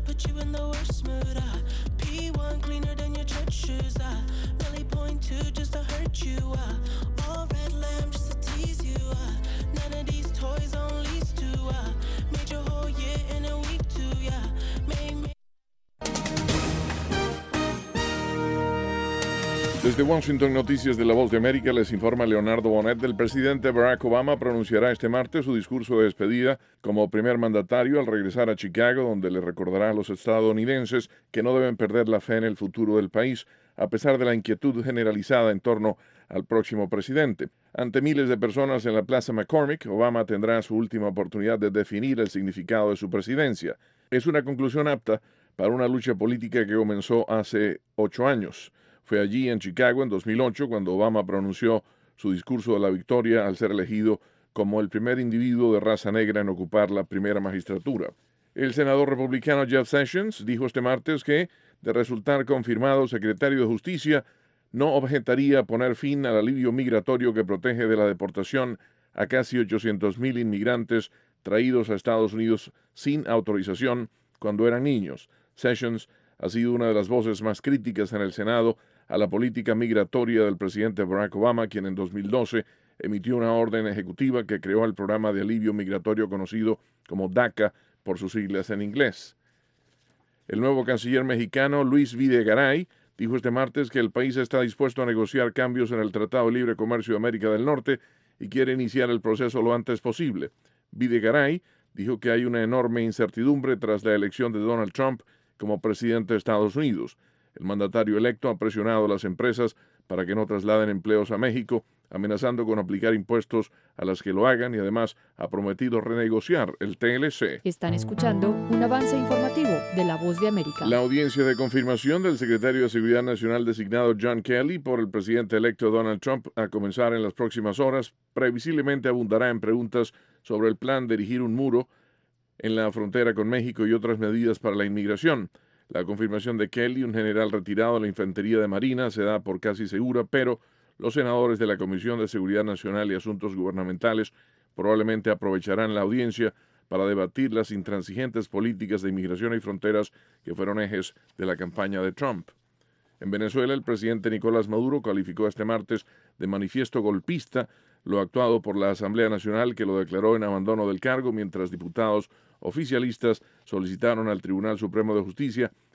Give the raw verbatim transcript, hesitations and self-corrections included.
put you in the worst mood. Uh, P one cleaner than your church shoes. Uh, really point two just to hurt you. Uh, all red lamb just to tease you. Uh, none of these toys on lease to. Uh, made your whole year in a week too. Yeah, make me. Desde Washington, Noticias de la Voz de América, les informa Leonardo Bonet. El presidente Barack Obama pronunciará este martes su discurso de despedida como primer mandatario al regresar a Chicago, donde le recordará a los estadounidenses que no deben perder la fe en el futuro del país, a pesar de la inquietud generalizada en torno al próximo presidente. Ante miles de personas en la Plaza McCormick, Obama tendrá su última oportunidad de definir el significado de su presidencia. Es una conclusión apta para una lucha política que comenzó hace ocho años. Fue allí, en Chicago, en dos mil ocho, cuando Obama pronunció su discurso de la victoria al ser elegido como el primer individuo de raza negra en ocupar la primera magistratura. El senador republicano Jeff Sessions dijo este martes que, de resultar confirmado secretario de Justicia, no objetaría poner fin al alivio migratorio que protege de la deportación a casi ochocientos mil inmigrantes traídos a Estados Unidos sin autorización cuando eran niños. Sessions ha sido una de las voces más críticas en el Senado a la política migratoria del presidente Barack Obama, quien en dos mil doce emitió una orden ejecutiva que creó el programa de alivio migratorio conocido como DACA por sus siglas en inglés. El nuevo canciller mexicano Luis Videgaray dijo este martes que el país está dispuesto a negociar cambios en el Tratado de Libre Comercio de América del Norte y quiere iniciar el proceso lo antes posible. Videgaray dijo que hay una enorme incertidumbre tras la elección de Donald Trump como presidente de Estados Unidos. El mandatario electo ha presionado a las empresas para que no trasladen empleos a México, amenazando con aplicar impuestos a las que lo hagan y además ha prometido renegociar el T L C. Están escuchando un avance informativo de La Voz de América. La audiencia de confirmación del secretario de Seguridad Nacional designado John Kelly por el presidente electo Donald Trump a comenzar en las próximas horas previsiblemente abundará en preguntas sobre el plan de erigir un muro en la frontera con México y otras medidas para la inmigración. La confirmación de Kelly, un general retirado de la Infantería de Marina, se da por casi segura, pero los senadores de la Comisión de Seguridad Nacional y Asuntos Gubernamentales probablemente aprovecharán la audiencia para debatir las intransigentes políticas de inmigración y fronteras que fueron ejes de la campaña de Trump. En Venezuela, el presidente Nicolás Maduro calificó este martes de manifiesto golpista lo actuado por la Asamblea Nacional, que lo declaró en abandono del cargo, mientras diputados oficialistas solicitaron al Tribunal Supremo de Justicia